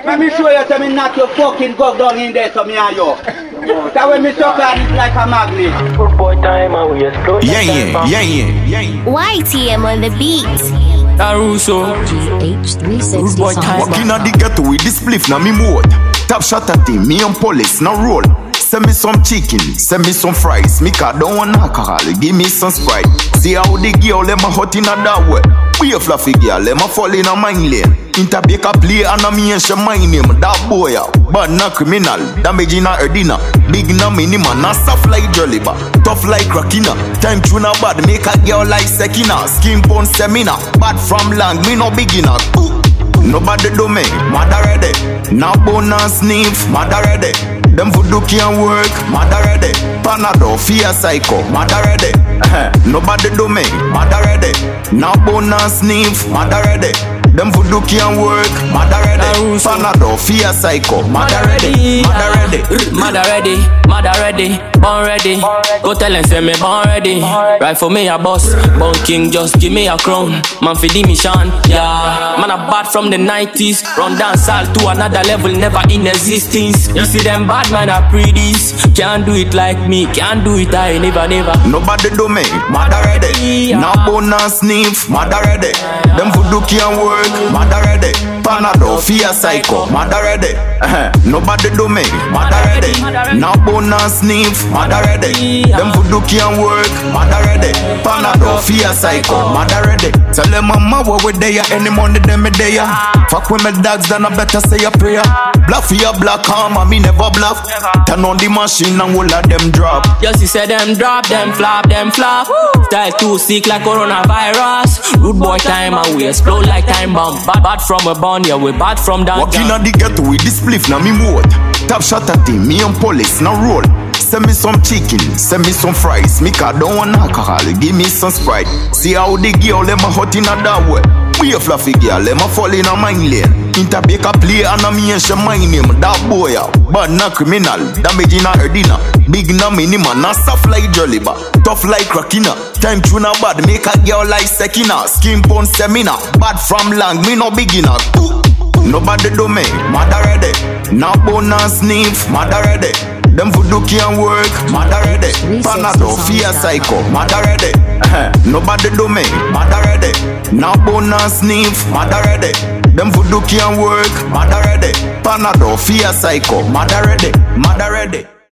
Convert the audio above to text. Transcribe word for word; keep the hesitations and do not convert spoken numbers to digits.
Let me show you to me knock your fucking gog down in there to me and you. That way me suck on it like a magnet. Yeah, yeah, yeah, yeah, yeah. Y T M on the beat. Caruso H three sixty Walking at the ghetto with this spliff na me mode. Top shot at him, me and police na roll. Send me some chicken, send me some fries. Me car don't want alcohol, give me some Sprite. See how the girl let my hot in a that way. We a fluffy girl, let my fall in a mine lane. Interbake a play and a me and she mind him. That boy out, bad na criminal. Damage in a erdina. Big na minima, na soft like jelly bar. Tough like Rakina. Time tuna bad, make a girl like Sekina. Skin bone seminar, bad from long, me no beginner. Ooh. Nobody do me, mother ready. Now bone and sniff, mother ready. Them voodoo can't work, mother ready. Panado, fear psycho, mother ready. Nobody do me, mother ready. Now bone and sniff, mother ready. Them voodoo can't work, mother ready. Panado, fear psycho, mother ready. Mother ready, mother ready, mother ready, born ready. Go tell and say me born ready. Right for me a boss, born king, just give me a crown. Man fi the mission, yeah. Man a bad from the nineties, run dance all to another level, never in existence. You see them bad man a pretties, can't do it like me, can't do it I never never. Nobody do me, mother ready. Now bone and sniff, mother ready. Them voodoo can't work, mother ready. Panado, fear psycho, mother ready. Nobody do me, mother ready. Now bone and sniff, mother ready. Them voodoo can't work, mother ready. Panado, fear psycho, mother ready. Tell them mama what we there, any money them me there. Fuck with my dogs, then I better say a prayer. Bluff for your black armor, me never bluff. Turn on the machine and we'll let them drop. Just you say them drop, them flop, them flop. Style too sick like coronavirus. Rude boy time and we explode like time bomb. Bad, bad from a bond, yeah we bad from down. Walking at the ghetto with this spliff na me mode. Top shot at him, me and police na roll. Send me some chicken, send me some fries. Me car don't want alcohol, give me some Sprite. See how the girl let my hot in a that way. We a fluffy girl, let my fall in a mine lane. Interbake a play and a me and she mind him. That boy out, bad na criminal. Damage in a erdina. Big na minima, na soft like jelly bar. Tough like Rakina. Time tuna bad, make a girl like Sekina. Skin bone seminar, bad from long, me no beginner. Ooh. Nobody do me, mother ready. Now bone and sniff, mother ready. Them voodoo can't work, mother ready. Panado, fear psycho, mother ready. Nobody do me, mother ready. Now bone and sniff, mother ready. Them voodoo can't work, mother ready. Panado, fear psycho, mother ready. Mother ready.